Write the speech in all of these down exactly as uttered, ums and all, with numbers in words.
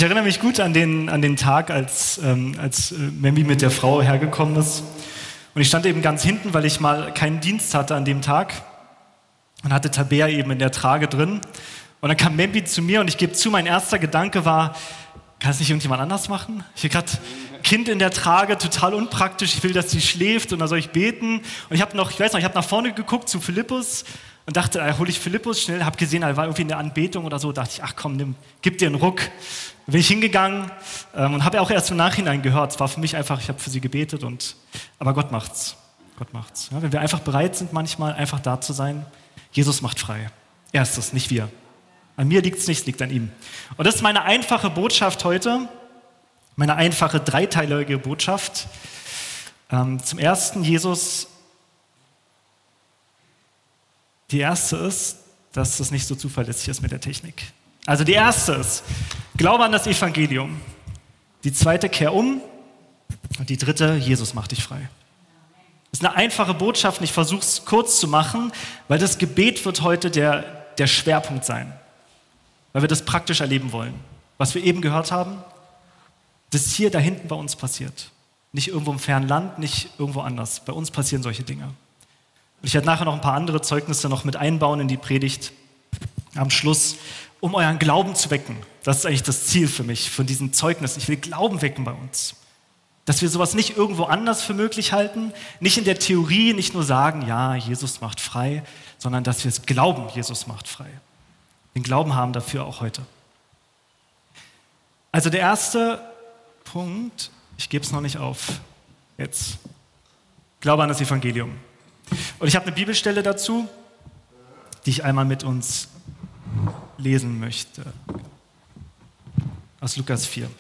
Ich erinnere mich gut an den, an den Tag, als, ähm, als äh, Membi mit der Frau hergekommen ist. Und ich stand eben ganz hinten, weil ich mal keinen Dienst hatte an dem Tag und hatte Tabea eben in der Trage drin. Und dann kam Membi zu mir und ich gebe zu, mein erster Gedanke war, kann es nicht irgendjemand anders machen? Ich habe gerade Kind in der Trage, total unpraktisch, ich will, dass sie schläft und da soll ich beten. Und ich habe noch, ich weiß noch, ich habe nach vorne geguckt zu Philippus und dachte, äh, hole ich Philippus schnell, habe gesehen, er war irgendwie in der Anbetung oder so, dachte ich, ach komm, nimm, gib dir einen Ruck. Dann bin ich hingegangen ähm, und habe auch erst im Nachhinein gehört, es war für mich einfach, ich habe für sie gebetet, und aber Gott macht's, Gott macht's. Ja, wenn wir einfach bereit sind, manchmal einfach da zu sein, Jesus macht frei. Er ist es, nicht wir. An mir liegt es nicht, es liegt an ihm. Und das ist meine einfache Botschaft heute, meine einfache dreiteilige Botschaft. Ähm, zum Ersten, Jesus, die erste ist, dass es nicht so zuverlässig ist mit der Technik. Also die erste ist, glaube an das Evangelium. Die zweite, kehr um. Und die dritte, Jesus macht dich frei. Das ist eine einfache Botschaft und ich versuche es kurz zu machen, weil das Gebet wird heute der, der Schwerpunkt sein. Weil wir das praktisch erleben wollen. Was wir eben gehört haben, das hier da hinten bei uns passiert. Nicht irgendwo im fernen Land, nicht irgendwo anders. Bei uns passieren solche Dinge. Und ich werde nachher noch ein paar andere Zeugnisse noch mit einbauen in die Predigt am Schluss, um euren Glauben zu wecken. Das ist eigentlich das Ziel für mich, von diesen Zeugnissen. Ich will Glauben wecken bei uns. Dass wir sowas nicht irgendwo anders für möglich halten, nicht in der Theorie, nicht nur sagen, ja, Jesus macht frei, sondern dass wir es glauben, Jesus macht frei. Den Glauben haben dafür auch heute. Also der erste Punkt, ich gebe es noch nicht auf, jetzt. Glaube an das Evangelium. Und ich habe eine Bibelstelle dazu, die ich einmal mit uns lesen möchte. Aus Lukas vier.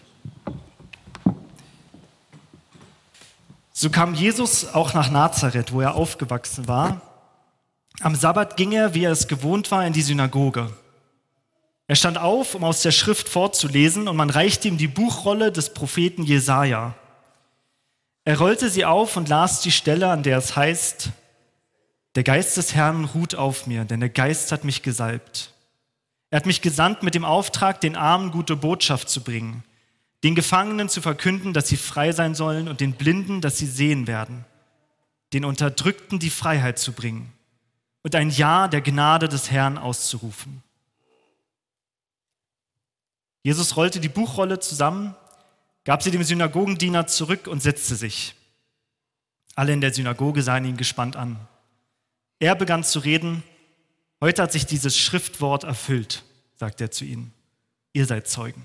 So kam Jesus auch nach Nazareth, wo er aufgewachsen war. Am Sabbat ging er, wie er es gewohnt war, in die Synagoge. Er stand auf, um aus der Schrift vorzulesen, und man reichte ihm die Buchrolle des Propheten Jesaja. Er rollte sie auf und las die Stelle, an der es heißt: Der Geist des Herrn ruht auf mir, denn der Geist hat mich gesalbt. Er hat mich gesandt mit dem Auftrag, den Armen gute Botschaft zu bringen, den Gefangenen zu verkünden, dass sie frei sein sollen, und den Blinden, dass sie sehen werden, den Unterdrückten die Freiheit zu bringen und ein Ja der Gnade des Herrn auszurufen. Jesus rollte die Buchrolle zusammen, gab sie dem Synagogendiener zurück und setzte sich. Alle in der Synagoge sahen ihn gespannt an. Er begann zu reden: Heute hat sich dieses Schriftwort erfüllt, sagt er zu ihnen. Ihr seid Zeugen.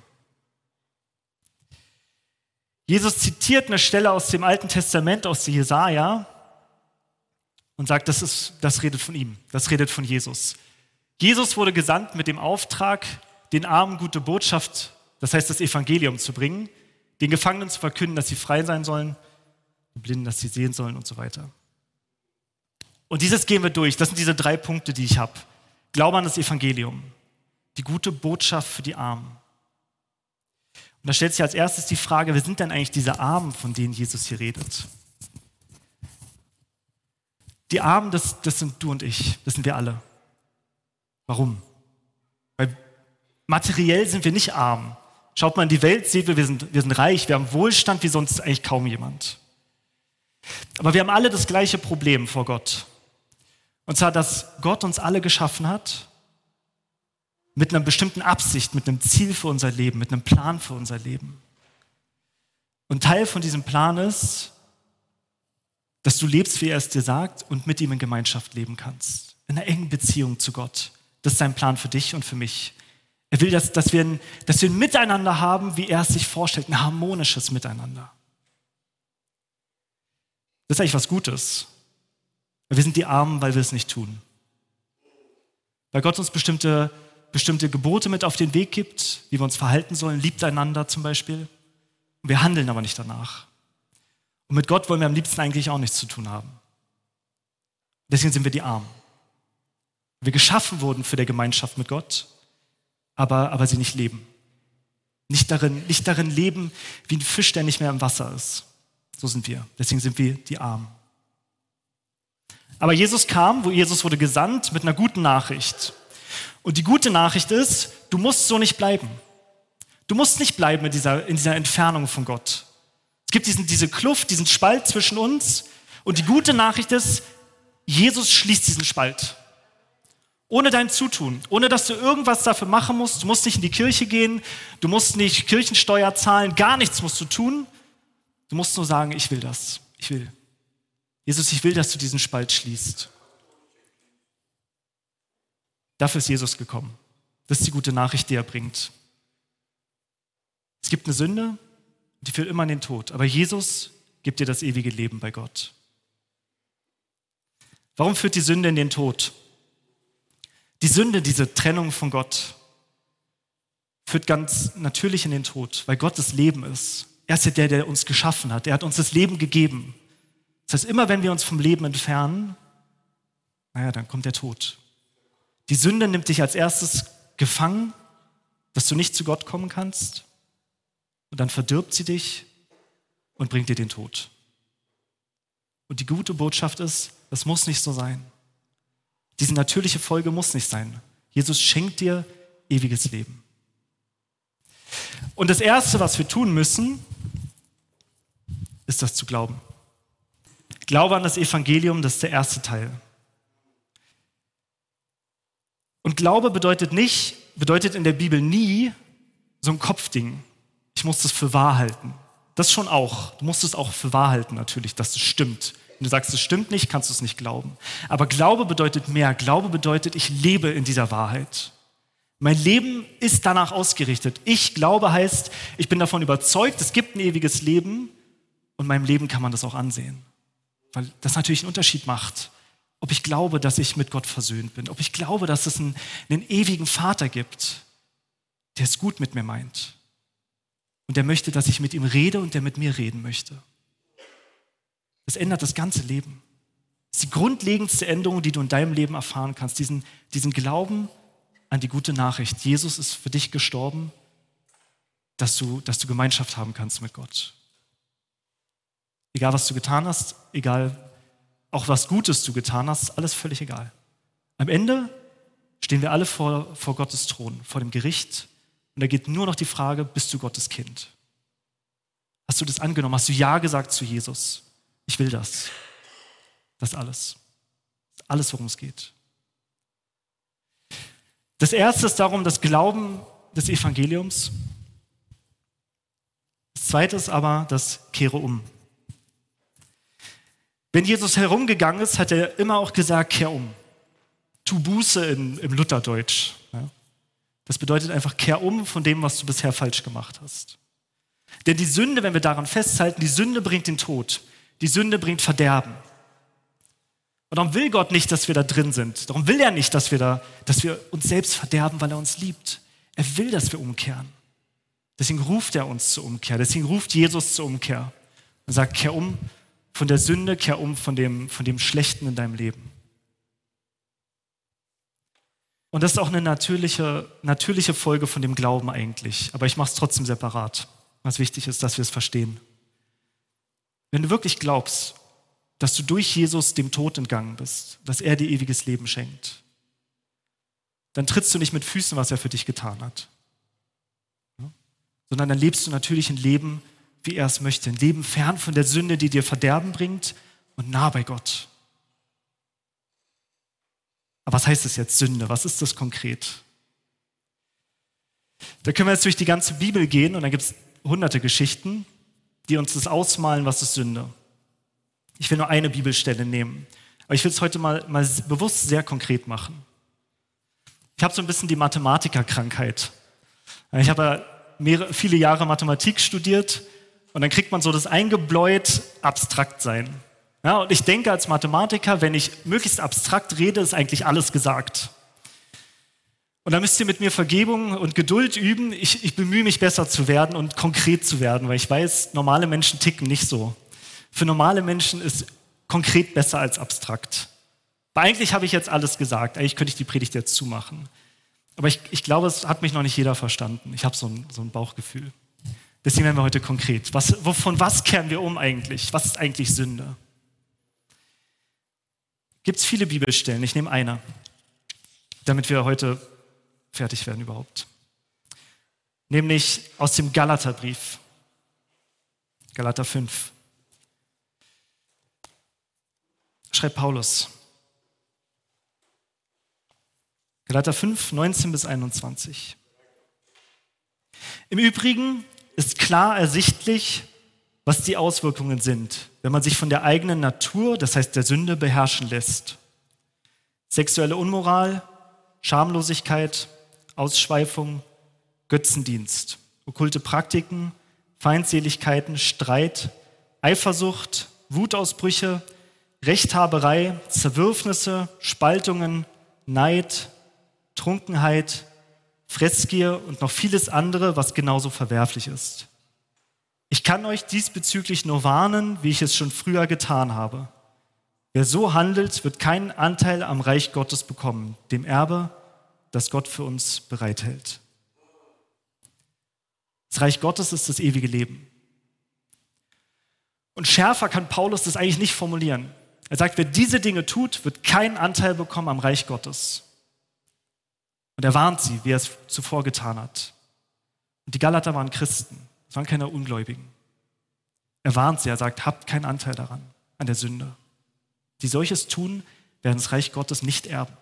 Jesus zitiert eine Stelle aus dem Alten Testament, aus Jesaja, und sagt, das, ist, das redet von ihm, das redet von Jesus. Jesus wurde gesandt mit dem Auftrag, den Armen gute Botschaft, das heißt das Evangelium, zu bringen, den Gefangenen zu verkünden, dass sie frei sein sollen, den Blinden, dass sie sehen sollen und so weiter. Und dieses gehen wir durch. Das sind diese drei Punkte, die ich habe. Glaube an das Evangelium, die gute Botschaft für die Armen. Und da stellt sich als erstes die Frage, wer sind denn eigentlich diese Armen, von denen Jesus hier redet? Die Armen, das, das sind du und ich, das sind wir alle. Warum? Weil materiell sind wir nicht arm. Schaut mal in die Welt, seht ihr, wir sind, wir sind reich, wir haben Wohlstand wie sonst eigentlich kaum jemand. Aber wir haben alle das gleiche Problem vor Gott. Und zwar, dass Gott uns alle geschaffen hat mit einer bestimmten Absicht, mit einem Ziel für unser Leben, mit einem Plan für unser Leben. Und Teil von diesem Plan ist, dass du lebst, wie er es dir sagt, und mit ihm in Gemeinschaft leben kannst. In einer engen Beziehung zu Gott. Das ist sein Plan für dich und für mich. Er will, dass, dass, wir ein, dass wir ein Miteinander haben, wie er es sich vorstellt, ein harmonisches Miteinander. Das ist eigentlich was Gutes. Wir sind die Armen, weil wir es nicht tun. Weil Gott uns bestimmte, bestimmte Gebote mit auf den Weg gibt, wie wir uns verhalten sollen, liebt einander zum Beispiel. Und wir handeln aber nicht danach. Und mit Gott wollen wir am liebsten eigentlich auch nichts zu tun haben. Deswegen sind wir die Armen. Wir geschaffen wurden für die Gemeinschaft mit Gott, aber, aber sie nicht leben. Nicht darin, nicht darin leben, wie ein Fisch, der nicht mehr im Wasser ist. So sind wir. Deswegen sind wir die Armen. Aber Jesus kam, wo Jesus wurde gesandt, mit einer guten Nachricht. Und die gute Nachricht ist, du musst so nicht bleiben. Du musst nicht bleiben in dieser, in dieser Entfernung von Gott. Es gibt diesen, diese Kluft, diesen Spalt zwischen uns. Und die gute Nachricht ist, Jesus schließt diesen Spalt. Ohne dein Zutun, ohne dass du irgendwas dafür machen musst. Du musst nicht in die Kirche gehen, du musst nicht Kirchensteuer zahlen, gar nichts musst du tun. Du musst nur sagen, ich will das, ich will. Jesus, ich will, dass du diesen Spalt schließt. Dafür ist Jesus gekommen. Das ist die gute Nachricht, die er bringt. Es gibt eine Sünde, die führt immer in den Tod. Aber Jesus gibt dir das ewige Leben bei Gott. Warum führt die Sünde in den Tod? Die Sünde, diese Trennung von Gott, führt ganz natürlich in den Tod, weil Gott das Leben ist. Er ist ja der, der uns geschaffen hat. Er hat uns das Leben gegeben. Das heißt, immer wenn wir uns vom Leben entfernen, naja, dann kommt der Tod. Die Sünde nimmt dich als erstes gefangen, dass du nicht zu Gott kommen kannst. Und dann verdirbt sie dich und bringt dir den Tod. Und die gute Botschaft ist, das muss nicht so sein. Diese natürliche Folge muss nicht sein. Jesus schenkt dir ewiges Leben. Und das Erste, was wir tun müssen, ist das zu glauben. Glaube an das Evangelium, das ist der erste Teil. Und Glaube bedeutet nicht, bedeutet in der Bibel nie so ein Kopfding. Ich muss das für wahr halten. Das schon auch. Du musst es auch für wahr halten natürlich, dass es stimmt. Wenn du sagst, es stimmt nicht, kannst du es nicht glauben. Aber Glaube bedeutet mehr. Glaube bedeutet, ich lebe in dieser Wahrheit. Mein Leben ist danach ausgerichtet. Ich glaube heißt, ich bin davon überzeugt, es gibt ein ewiges Leben und meinem Leben kann man das auch ansehen. Weil das natürlich einen Unterschied macht. Ob ich glaube, dass ich mit Gott versöhnt bin. Ob ich glaube, dass es einen, einen ewigen Vater gibt, der es gut mit mir meint. Und der möchte, dass ich mit ihm rede und der mit mir reden möchte. Das ändert das ganze Leben. Das ist die grundlegendste Änderung, die du in deinem Leben erfahren kannst. Diesen, diesen Glauben an die gute Nachricht. Jesus ist für dich gestorben, dass du, dass du Gemeinschaft haben kannst mit Gott. Egal, was du getan hast, egal, auch was Gutes du getan hast, alles völlig egal. Am Ende stehen wir alle vor, vor Gottes Thron, vor dem Gericht. Und da geht nur noch die Frage, bist du Gottes Kind? Hast du das angenommen? Hast du Ja gesagt zu Jesus? Ich will das. Das ist alles. Das ist alles, worum es geht. Das Erste ist darum, das Glauben des Evangeliums. Das Zweite ist aber das Kehre um. Wenn Jesus herumgegangen ist, hat er immer auch gesagt, kehr um. Tu Buße in, im Lutherdeutsch. Ja. Das bedeutet einfach, kehr um von dem, was du bisher falsch gemacht hast. Denn die Sünde, wenn wir daran festhalten, die Sünde bringt den Tod. Die Sünde bringt Verderben. Und darum will Gott nicht, dass wir da drin sind. Darum will er nicht, dass wir, da, dass wir uns selbst verderben, weil er uns liebt. Er will, dass wir umkehren. Deswegen ruft er uns zur Umkehr. Deswegen ruft Jesus zur Umkehr. Er sagt, kehr um von der Sünde, kehr um von dem, von dem Schlechten in deinem Leben. Und das ist auch eine natürliche, natürliche Folge von dem Glauben eigentlich. Aber ich mache es trotzdem separat. Was wichtig ist, dass wir es verstehen. Wenn du wirklich glaubst, dass du durch Jesus dem Tod entgangen bist, dass er dir ewiges Leben schenkt, dann trittst du nicht mit Füßen, was er für dich getan hat. Ja? Sondern dann lebst du natürlich ein Leben, wie er es möchte. Ein Leben fern von der Sünde, die dir Verderben bringt und nah bei Gott. Aber was heißt das jetzt, Sünde? Was ist das konkret? Da können wir jetzt durch die ganze Bibel gehen und dann gibt es hunderte Geschichten, die uns das ausmalen, was ist Sünde. Ich will nur eine Bibelstelle nehmen, aber ich will es heute mal, mal bewusst sehr konkret machen. Ich habe so ein bisschen die Mathematikerkrankheit. Ich habe ja mehrere, viele Jahre Mathematik studiert und dann kriegt man so das eingebläut, abstrakt sein. Ja, und ich denke als Mathematiker, wenn ich möglichst abstrakt rede, ist eigentlich alles gesagt. Und da müsst ihr mit mir Vergebung und Geduld üben. Ich, ich bemühe mich, besser zu werden und konkret zu werden, weil ich weiß, normale Menschen ticken nicht so. Für normale Menschen ist konkret besser als abstrakt. Weil eigentlich habe ich jetzt alles gesagt. Eigentlich könnte ich die Predigt jetzt zumachen. Aber ich, ich glaube, es hat mich noch nicht jeder verstanden. Ich habe so ein, so ein Bauchgefühl. Deswegen werden wir heute konkret. Was, von was kehren wir um eigentlich? Was ist eigentlich Sünde? Gibt es viele Bibelstellen? Ich nehme eine, damit wir heute fertig werden überhaupt. nämlich aus dem Galaterbrief. Galater fünf. Schreibt Paulus. Galater fünf, neunzehn bis einundzwanzig. Im Übrigen ist klar ersichtlich, was die Auswirkungen sind, wenn man sich von der eigenen Natur, das heißt der Sünde, beherrschen lässt. Sexuelle Unmoral, Schamlosigkeit, Ausschweifung, Götzendienst, okkulte Praktiken, Feindseligkeiten, Streit, Eifersucht, Wutausbrüche, Rechthaberei, Zerwürfnisse, Spaltungen, Neid, Trunkenheit, Fressgier und noch vieles andere, was genauso verwerflich ist. Ich kann euch diesbezüglich nur warnen, wie ich es schon früher getan habe. Wer so handelt, wird keinen Anteil am Reich Gottes bekommen, dem Erbe, das Gott für uns bereithält. Das Reich Gottes ist das ewige Leben. Und schärfer kann Paulus das eigentlich nicht formulieren. Er sagt, wer diese Dinge tut, wird keinen Anteil bekommen am Reich Gottes. Und er warnt sie, wie er es zuvor getan hat. Und die Galater waren Christen, es waren keine Ungläubigen. Er warnt sie, er sagt, habt keinen Anteil daran, an der Sünde. Die solches tun, werden das Reich Gottes nicht erben.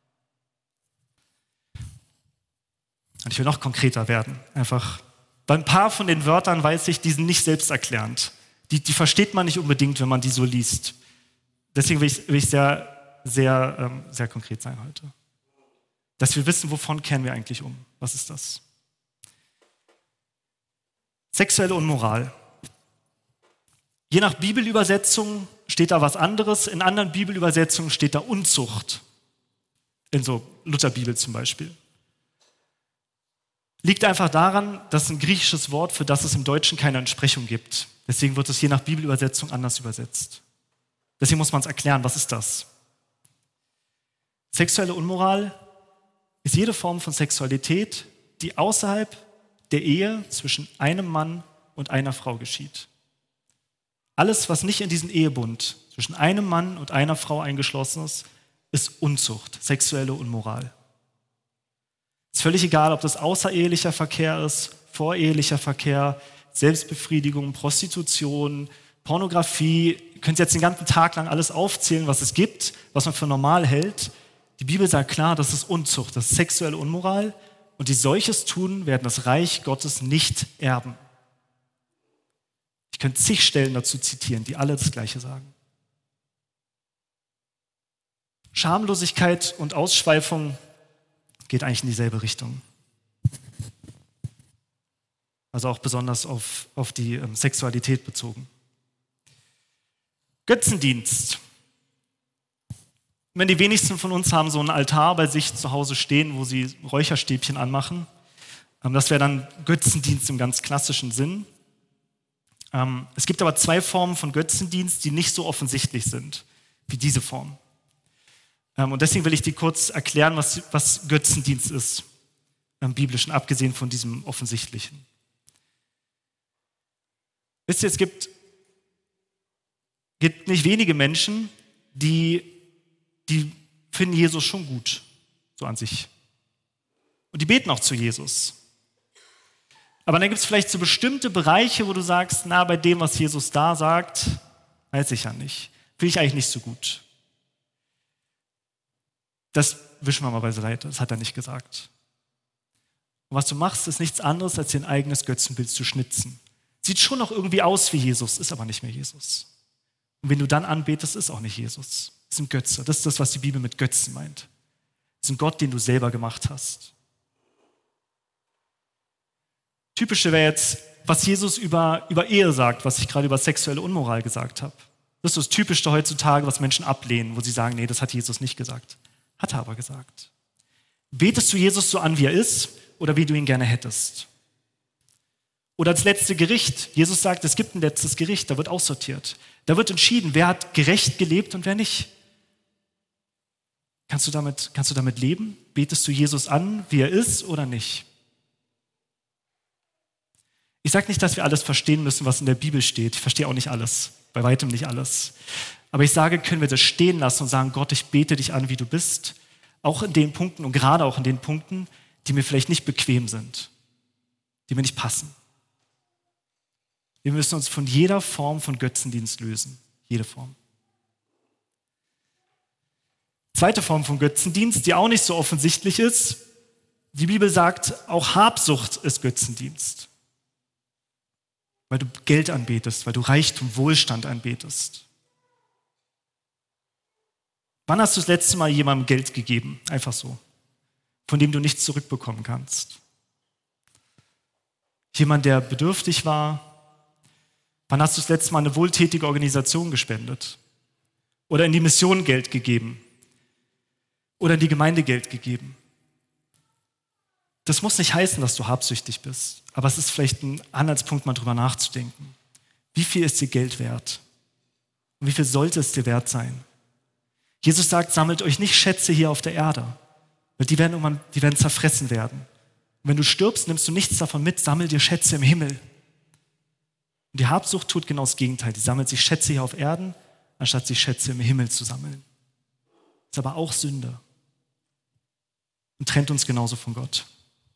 Und ich will noch konkreter werden. Einfach, bei ein paar von den Wörtern weiß ich, die sind nicht selbsterklärend. Die, die versteht man nicht unbedingt, wenn man die so liest. Deswegen will ich, will ich sehr, sehr, ähm, sehr konkret sein heute. Dass wir wissen, wovon kehren wir eigentlich um? Was ist das? Sexuelle Unmoral. Je nach Bibelübersetzung steht da was anderes. In anderen Bibelübersetzungen steht da Unzucht. In so Lutherbibel zum Beispiel. Liegt einfach daran, dass ein griechisches Wort, für das es im Deutschen keine Entsprechung gibt. Deswegen wird es je nach Bibelübersetzung anders übersetzt. Deswegen muss man es erklären, was ist das? Sexuelle Unmoral ist jede Form von Sexualität, die außerhalb der Ehe zwischen einem Mann und einer Frau geschieht. Alles, was nicht in diesen Ehebund zwischen einem Mann und einer Frau eingeschlossen ist, ist Unzucht, sexuelle Unmoral. Es ist völlig egal, ob das außerehelicher Verkehr ist, vorehelicher Verkehr, Selbstbefriedigung, Prostitution, Pornografie. Ihr könnt jetzt den ganzen Tag lang alles aufzählen, was es gibt, was man für normal hält. Die Bibel sagt klar, das ist Unzucht, das ist sexuelle Unmoral. Und die solches tun, werden das Reich Gottes nicht erben. Ich könnte zig Stellen dazu zitieren, die alle das Gleiche sagen. Schamlosigkeit und Ausschweifung geht eigentlich in dieselbe Richtung. Also auch besonders auf, auf die ähm, Sexualität bezogen. Götzendienst. Wenn die wenigsten von uns haben so einen Altar bei sich zu Hause stehen, wo sie Räucherstäbchen anmachen. Ähm, das wäre dann Götzendienst im ganz klassischen Sinn. Ähm, es gibt aber zwei Formen von Götzendienst, die nicht so offensichtlich sind wie diese Form. Ähm, und deswegen will ich dir kurz erklären, was, was Götzendienst ist, im Biblischen, abgesehen von diesem Offensichtlichen. Wisst ihr, es gibt, gibt nicht wenige Menschen, die, die finden Jesus schon gut, so an sich. Und die beten auch zu Jesus. Aber dann gibt es vielleicht so bestimmte Bereiche, wo du sagst, na, bei dem, was Jesus da sagt, weiß ich ja nicht. Finde ich eigentlich nicht so gut. Das wischen wir mal beiseite, das hat er nicht gesagt. Und was du machst, ist nichts anderes, als dir ein eigenes Götzenbild zu schnitzen. Sieht schon noch irgendwie aus wie Jesus, ist aber nicht mehr Jesus. Und wenn du dann anbetest, ist auch nicht Jesus. Das ist ein Götze. Das ist das, was die Bibel mit Götzen meint. Das ist ein Gott, den du selber gemacht hast. Typische wäre jetzt, was Jesus über, über Ehe sagt, was ich gerade über sexuelle Unmoral gesagt habe. Das ist das Typischste heutzutage, was Menschen ablehnen, wo sie sagen, nee, das hat Jesus nicht gesagt. Hat er aber gesagt. Betest du Jesus so an, wie er ist, oder wie du ihn gerne hättest? Oder das letzte Gericht. Jesus sagt, es gibt ein letztes Gericht, da wird aussortiert. Da wird entschieden, wer hat gerecht gelebt und wer nicht. Kannst du damit, kannst du damit leben? Betest du Jesus an, wie er ist oder nicht? Ich sage nicht, dass wir alles verstehen müssen, was in der Bibel steht. Ich verstehe auch nicht alles, bei weitem nicht alles. Aber ich sage, können wir das stehen lassen und sagen, Gott, ich bete dich an, wie du bist. Auch in den Punkten und gerade auch in den Punkten, die mir vielleicht nicht bequem sind. die mir nicht passen. Wir müssen uns von jeder Form von Götzendienst lösen. Jede Form. Zweite Form von Götzendienst, die auch nicht so offensichtlich ist. Die Bibel sagt, auch Habsucht ist Götzendienst. Weil du Geld anbetest, weil du Reichtum, Wohlstand anbetest. Wann hast du das letzte Mal jemandem Geld gegeben? Einfach so. Von dem du nichts zurückbekommen kannst. Jemand, der bedürftig war. Wann hast du das letzte Mal eine wohltätige Organisation gespendet? Oder in die Mission Geld gegeben? Oder in die Gemeinde Geld gegeben? Das muss nicht heißen, dass du habsüchtig bist. Aber es ist vielleicht ein Anhaltspunkt, mal drüber nachzudenken. Wie viel ist dir Geld wert? Und wie viel sollte es dir wert sein? Jesus sagt, sammelt euch nicht Schätze hier auf der Erde, weil die werden irgendwann, die werden zerfressen werden. Und wenn du stirbst, nimmst du nichts davon mit, sammel dir Schätze im Himmel. Und die Habsucht tut genau das Gegenteil. Die sammelt sich Schätze hier auf Erden, anstatt sich Schätze im Himmel zu sammeln. Ist aber auch Sünde. Und trennt uns genauso von Gott.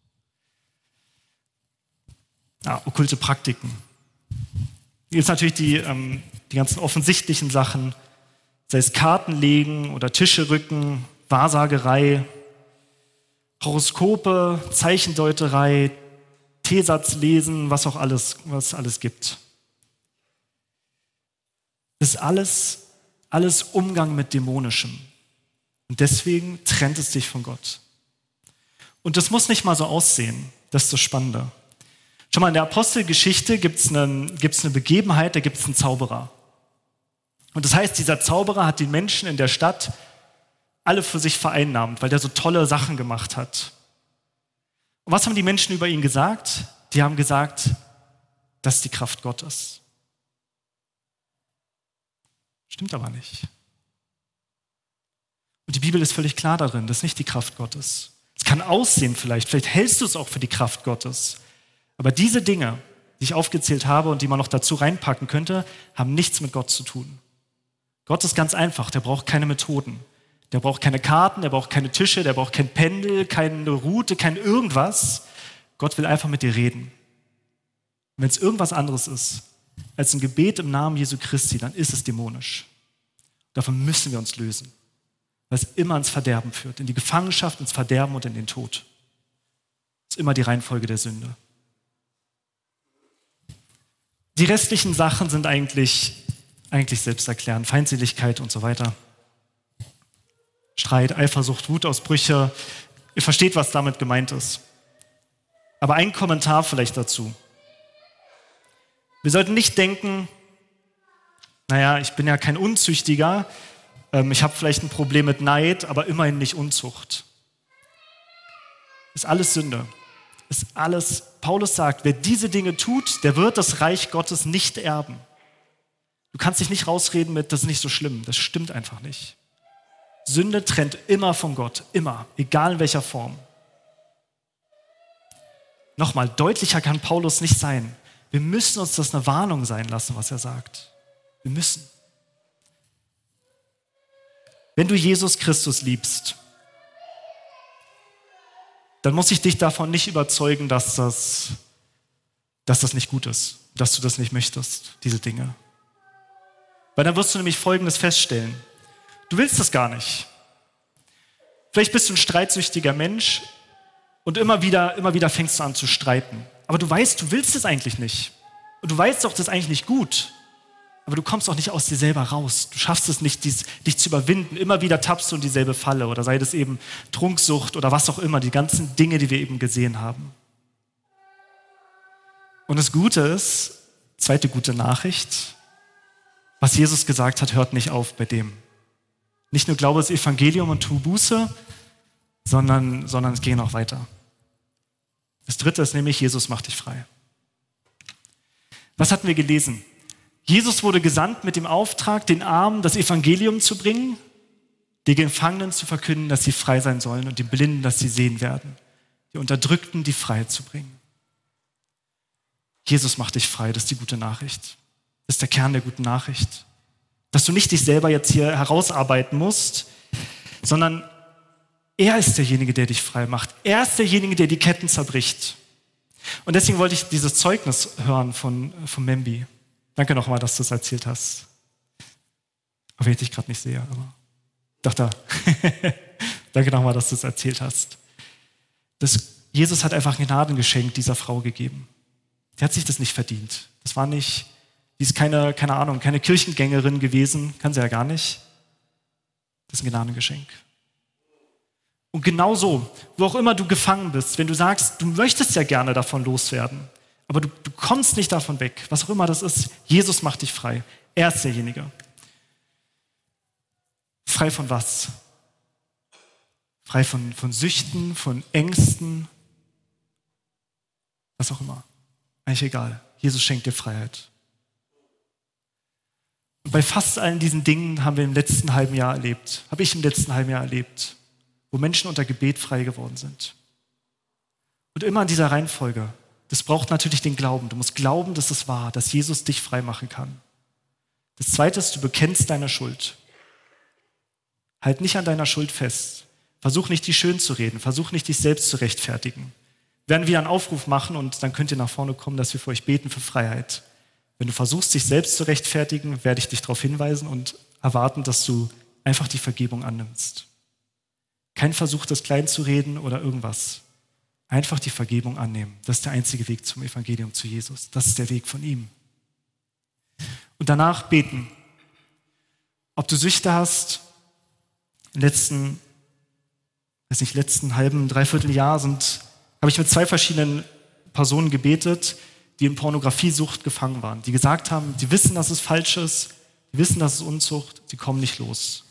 Ja, okkulte Praktiken. Hier ist natürlich die, ähm, die ganzen offensichtlichen Sachen, sei es Karten legen oder Tische rücken, Wahrsagerei, Horoskope, Zeichendeuterei, T-Satz lesen, was auch alles, was es alles gibt. Das ist alles, alles Umgang mit Dämonischem. Und deswegen trennt es dich von Gott. Und das muss nicht mal so aussehen. Das ist das Spannende. Schau mal, in der Apostelgeschichte gibt es eine, gibt's eine Begebenheit, da gibt es einen Zauberer. Und das heißt, dieser Zauberer hat die Menschen in der Stadt alle für sich vereinnahmt, weil der so tolle Sachen gemacht hat. Und was haben die Menschen über ihn gesagt? Die haben gesagt, das ist die Kraft Gottes. Stimmt aber nicht. Und die Bibel ist völlig klar darin, das ist nicht die Kraft Gottes. Es kann aussehen vielleicht, vielleicht hältst du es auch für die Kraft Gottes. Aber diese Dinge, die ich aufgezählt habe und die man noch dazu reinpacken könnte, haben nichts mit Gott zu tun. Gott ist ganz einfach, der braucht keine Methoden. Der braucht keine Karten, der braucht keine Tische, der braucht kein Pendel, keine Route, kein irgendwas. Gott will einfach mit dir reden. Und wenn es irgendwas anderes ist als ein Gebet im Namen Jesu Christi, dann ist es dämonisch. Davon müssen wir uns lösen, weil es immer ins Verderben führt, in die Gefangenschaft, ins Verderben und in den Tod. Das ist immer die Reihenfolge der Sünde. Die restlichen Sachen sind eigentlich, eigentlich selbsterklärend, Feindseligkeit und so weiter. Streit, Eifersucht, Wutausbrüche. Ihr versteht, was damit gemeint ist. Aber ein Kommentar vielleicht dazu. Wir sollten nicht denken, naja, ich bin ja kein Unzüchtiger, ähm, ich habe vielleicht ein Problem mit Neid, aber immerhin nicht Unzucht. Ist alles Sünde. Ist alles, Paulus sagt, wer diese Dinge tut, der wird das Reich Gottes nicht erben. Du kannst dich nicht rausreden mit, das ist nicht so schlimm. Das stimmt einfach nicht. Sünde trennt immer von Gott, immer, egal in welcher Form. Nochmal, deutlicher kann Paulus nicht sein. Wir müssen uns das eine Warnung sein lassen, was er sagt. Wir müssen. Wenn du Jesus Christus liebst, dann muss ich dich davon nicht überzeugen, dass das, dass das nicht gut ist, dass du das nicht möchtest, diese Dinge. Weil dann wirst du nämlich Folgendes feststellen. Du willst das gar nicht. Vielleicht bist du ein streitsüchtiger Mensch und immer wieder, immer wieder fängst du an zu streiten. Aber du weißt, du willst es eigentlich nicht. Und du weißt doch, das ist eigentlich nicht gut. Aber du kommst auch nicht aus dir selber raus. Du schaffst es nicht, dies, dich zu überwinden. Immer wieder tappst du in dieselbe Falle. Oder sei das eben Trunksucht oder was auch immer. Die ganzen Dinge, die wir eben gesehen haben. Und das Gute ist, zweite gute Nachricht, was Jesus gesagt hat, hört nicht auf bei dem. Nicht nur glaube das Evangelium und tu Buße, sondern, sondern es geht noch weiter. Das dritte ist nämlich, Jesus macht dich frei. Was hatten wir gelesen? Jesus wurde gesandt mit dem Auftrag, den Armen das Evangelium zu bringen, die Gefangenen zu verkünden, dass sie frei sein sollen und die Blinden, dass sie sehen werden, die Unterdrückten die Freiheit zu bringen. Jesus macht dich frei, das ist die gute Nachricht. Das ist der Kern der guten Nachricht. Dass du nicht dich selber jetzt hier herausarbeiten musst, sondern er ist derjenige, der dich frei macht. Er ist derjenige, der die Ketten zerbricht. Und deswegen wollte ich dieses Zeugnis hören von, von Membi. Danke nochmal, dass du es erzählt hast. Auch wenn ich dich gerade nicht sehe, aber doch da. Danke nochmal, dass du es erzählt hast. Das, Jesus hat einfach ein Gnadengeschenk dieser Frau gegeben. Die hat sich das nicht verdient. Das war nicht, die ist keine, keine Ahnung, keine Kirchengängerin gewesen, kann sie ja gar nicht. Das ist ein Gnadengeschenk. Und genauso, wo auch immer du gefangen bist, wenn du sagst, du möchtest ja gerne davon loswerden, aber du, du kommst nicht davon weg, was auch immer das ist, Jesus macht dich frei. Er ist derjenige. Frei von was? Frei von, von Süchten, von Ängsten, was auch immer. Eigentlich egal. Jesus schenkt dir Freiheit. Und bei fast allen diesen Dingen haben wir im letzten halben Jahr erlebt, habe ich im letzten halben Jahr erlebt, wo Menschen unter Gebet frei geworden sind. Und immer in dieser Reihenfolge. Das braucht natürlich den Glauben. Du musst glauben, dass es wahr, dass Jesus dich frei machen kann. Das Zweite ist, du bekennst deine Schuld. Halt nicht an deiner Schuld fest. Versuch nicht, die schön zu reden. Versuch nicht, dich selbst zu rechtfertigen. Wir werden wieder einen Aufruf machen und dann könnt ihr nach vorne kommen, dass wir für euch beten für Freiheit. Wenn du versuchst, dich selbst zu rechtfertigen, werde ich dich darauf hinweisen und erwarten, dass du einfach die Vergebung annimmst. Kein Versuch, das klein zu reden oder irgendwas. Einfach die Vergebung annehmen. Das ist der einzige Weg zum Evangelium, zu Jesus. Das ist der Weg von ihm. Und danach beten. Ob du Süchte hast, im letzten, weiß nicht, letzten halben, dreiviertel Jahr sind, habe ich mit zwei verschiedenen Personen gebetet, die in Pornografiesucht gefangen waren. Die gesagt haben, die wissen, dass es falsch ist, die wissen, dass es Unzucht, sie kommen nicht los.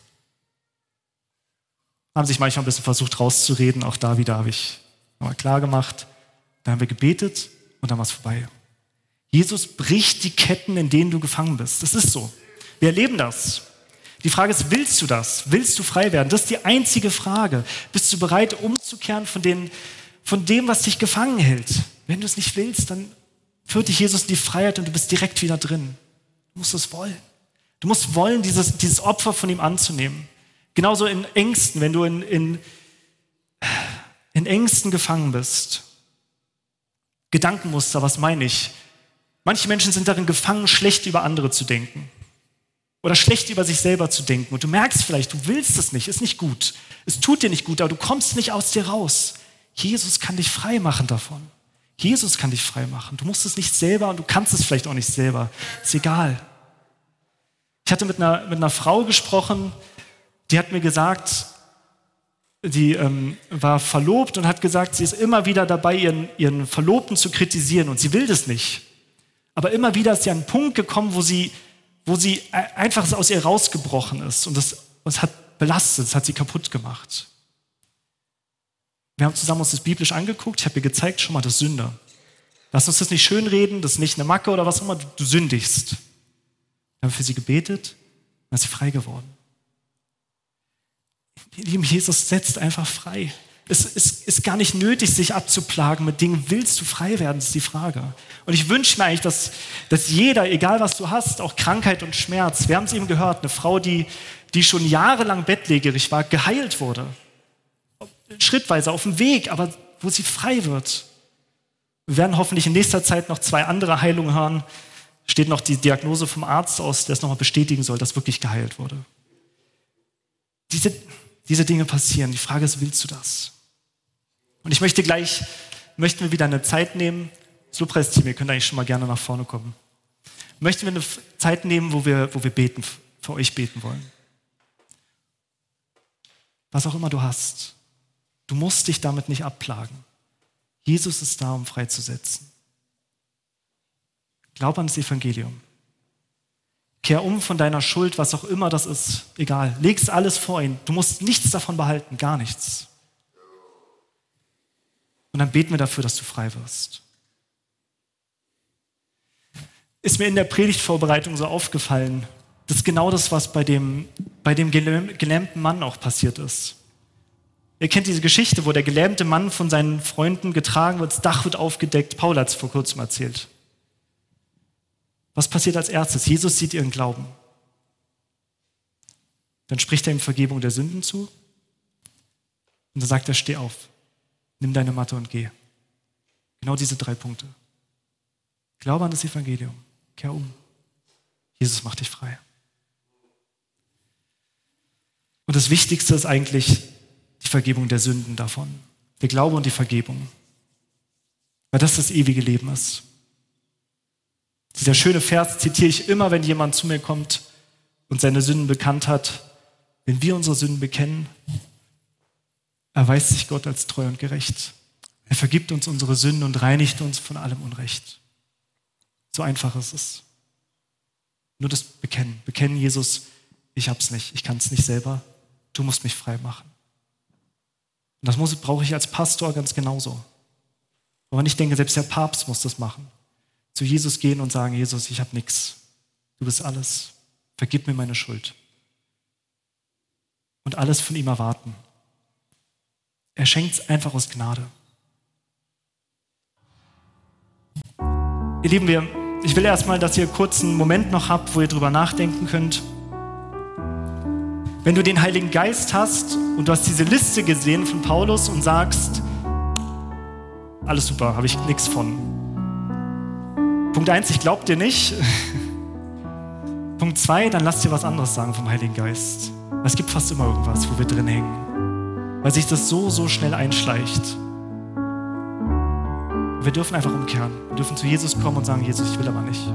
Haben sich manchmal ein bisschen versucht rauszureden, auch da wieder habe ich nochmal klar gemacht. Dann haben wir gebetet und dann war es vorbei. Jesus bricht die Ketten, in denen du gefangen bist. Das ist so. Wir erleben das. Die Frage ist, willst du das? Willst du frei werden? Das ist die einzige Frage. Bist du bereit, umzukehren von, den, von dem, was dich gefangen hält? Wenn du es nicht willst, dann führt dich Jesus in die Freiheit und du bist direkt wieder drin. Du musst es wollen. Du musst wollen, dieses, dieses Opfer von ihm anzunehmen. Genauso in Ängsten, wenn du in, in, in Ängsten gefangen bist. Gedankenmuster, was meine ich? Manche Menschen sind darin gefangen, schlecht über andere zu denken. Oder schlecht über sich selber zu denken. Und du merkst vielleicht, du willst es nicht, ist nicht gut. Es tut dir nicht gut, aber du kommst nicht aus dir raus. Jesus kann dich frei machen davon. Jesus kann dich frei machen. Du musst es nicht selber und du kannst es vielleicht auch nicht selber. Ist egal. Ich hatte mit einer, mit einer Frau gesprochen, die hat mir gesagt, die ähm, war verlobt und hat gesagt, sie ist immer wieder dabei, ihren, ihren Verlobten zu kritisieren und sie will das nicht. Aber immer wieder ist sie an einen Punkt gekommen, wo sie, wo sie einfach aus ihr rausgebrochen ist und das, das hat belastet, das hat sie kaputt gemacht. Wir haben zusammen uns das biblisch angeguckt, ich habe ihr gezeigt, schon mal, das ist Sünde. Lass uns das nicht schönreden, das ist nicht eine Macke oder was auch immer, du, du sündigst. Wir haben für sie gebetet und ist sie frei geworden. Ihr Lieben, Jesus setzt einfach frei. Es ist, ist gar nicht nötig, sich abzuplagen mit Dingen. Willst du frei werden, ist die Frage. Und ich wünsche mir eigentlich, dass, dass jeder, egal was du hast, auch Krankheit und Schmerz, wir haben es eben gehört, eine Frau, die, die schon jahrelang bettlägerig war, geheilt wurde. Schrittweise auf dem Weg, aber wo sie frei wird. Wir werden hoffentlich in nächster Zeit noch zwei andere Heilungen hören. Steht noch die Diagnose vom Arzt aus, der es nochmal bestätigen soll, dass wirklich geheilt wurde. Diese, diese Dinge passieren. Die Frage ist, willst du das? Und ich möchte gleich, möchten wir wieder eine Zeit nehmen. Das Lobpreisteam, ihr könnt eigentlich schon mal gerne nach vorne kommen. Möchten wir eine Zeit nehmen, wo wir, wo wir beten, für euch beten wollen. Was auch immer du hast. Du musst dich damit nicht abplagen. Jesus ist da, um freizusetzen. Glaub an das Evangelium. Kehr um von deiner Schuld, was auch immer das ist. Egal, leg's alles vor ihn. Du musst nichts davon behalten, gar nichts. Und dann beten wir dafür, dass du frei wirst. Ist mir in der Predigtvorbereitung so aufgefallen, das ist genau das, was bei dem, bei dem gelähmten Mann auch passiert ist. Ihr kennt diese Geschichte, wo der gelähmte Mann von seinen Freunden getragen wird, das Dach wird aufgedeckt. Paul hat es vor kurzem erzählt. Was passiert als erstes? Jesus sieht ihren Glauben. Dann spricht er ihm Vergebung der Sünden zu und dann sagt er, steh auf, nimm deine Matte und geh. Genau diese drei Punkte. Glaube an das Evangelium. Kehr um. Jesus macht dich frei. Und das Wichtigste ist eigentlich die Vergebung der Sünden davon. Der Glaube und die Vergebung. Weil das das ewige Leben ist. Dieser schöne Vers zitiere ich immer, wenn jemand zu mir kommt und seine Sünden bekannt hat. Wenn wir unsere Sünden bekennen, erweist sich Gott als treu und gerecht. Er vergibt uns unsere Sünden und reinigt uns von allem Unrecht. So einfach ist es. Nur das Bekennen. Bekennen, Jesus, ich hab's nicht, ich kann es nicht selber. Du musst mich frei machen. Und das muss, brauche ich als Pastor ganz genauso. Aber ich denke, selbst der Papst muss das machen. Zu Jesus gehen und sagen, Jesus, ich habe nichts. Du bist alles. Vergib mir meine Schuld. Und alles von ihm erwarten. Er schenkt es einfach aus Gnade. Ihr Lieben, wir, ich will erstmal, dass ihr kurz einen Moment noch habt, wo ihr drüber nachdenken könnt. Wenn du den Heiligen Geist hast und du hast diese Liste gesehen von Paulus und sagst, alles super, habe ich nichts von. Punkt eins, ich glaube dir nicht. Punkt zwei, dann lass dir was anderes sagen vom Heiligen Geist. Es gibt fast immer irgendwas, wo wir drin hängen, weil sich das so, so schnell einschleicht. Wir dürfen einfach umkehren. Wir dürfen zu Jesus kommen und sagen, Jesus, ich will aber nicht.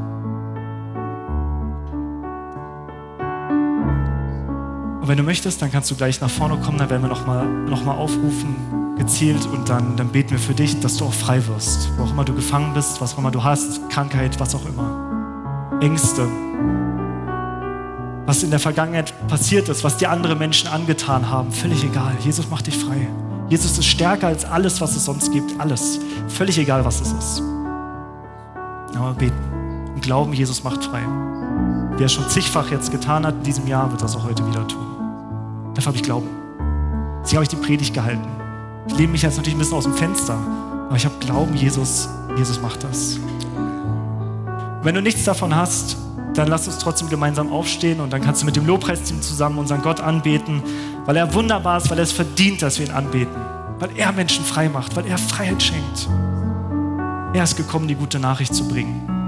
Und wenn du möchtest, dann kannst du gleich nach vorne kommen, dann werden wir nochmal noch mal aufrufen, gezielt, und dann, dann beten wir für dich, dass du auch frei wirst. Wo auch immer du gefangen bist, was auch immer du hast, Krankheit, was auch immer. Ängste. Was in der Vergangenheit passiert ist, was dir andere Menschen angetan haben, völlig egal. Jesus macht dich frei. Jesus ist stärker als alles, was es sonst gibt. Alles. Völlig egal, was es ist. Aber beten und glauben, Jesus macht frei. Wie er schon zigfach jetzt getan hat in diesem Jahr, wird er es auch heute wieder tun. Dafür habe ich Glauben. Deswegen habe ich die Predigt gehalten. Ich lehne mich jetzt natürlich ein bisschen aus dem Fenster, aber ich habe Glauben, Jesus, Jesus macht das. Und wenn du nichts davon hast, dann lass uns trotzdem gemeinsam aufstehen und dann kannst du mit dem Lobpreisteam zusammen unseren Gott anbeten, weil er wunderbar ist, weil er es verdient, dass wir ihn anbeten, weil er Menschen frei macht, weil er Freiheit schenkt. Er ist gekommen, die gute Nachricht zu bringen.